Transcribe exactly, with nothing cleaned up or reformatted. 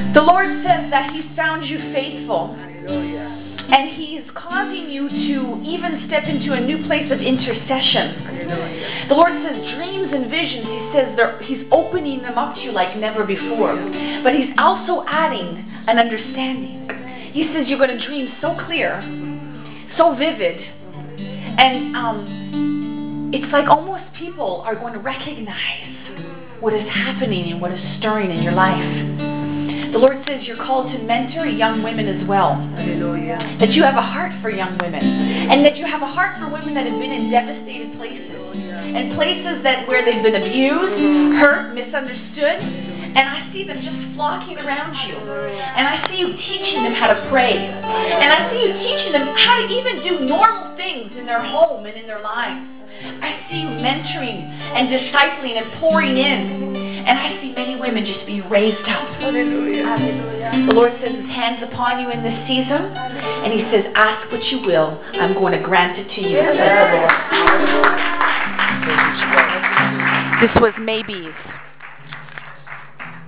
The Lord says that He's found you faithful. And He's causing you to even step into a new place of intercession. The Lord says dreams and visions, He says He's opening them up to you like never before. But He's also adding an understanding. He says you're going to dream so clear, so vivid. And um, it's like almost people are going to recognize what is happening and what is stirring in your life. The Lord says you're called to mentor young women as well. Hallelujah. That you have a heart for young women. And that you have a heart for women that have been in devastated places. And places that where they've been abused, hurt, misunderstood. And I see them just flocking around you. And I see you teaching them how to pray. And I see you teaching them how to even do normal things in their home and in their lives. I see you mentoring and discipling and pouring in. And I see many women just be raised up. Hallelujah. Hallelujah. The Lord says His hand's upon you in this season. And He says, ask what you will. I'm going to grant it to you, yes. Says the Lord. This was Maybees.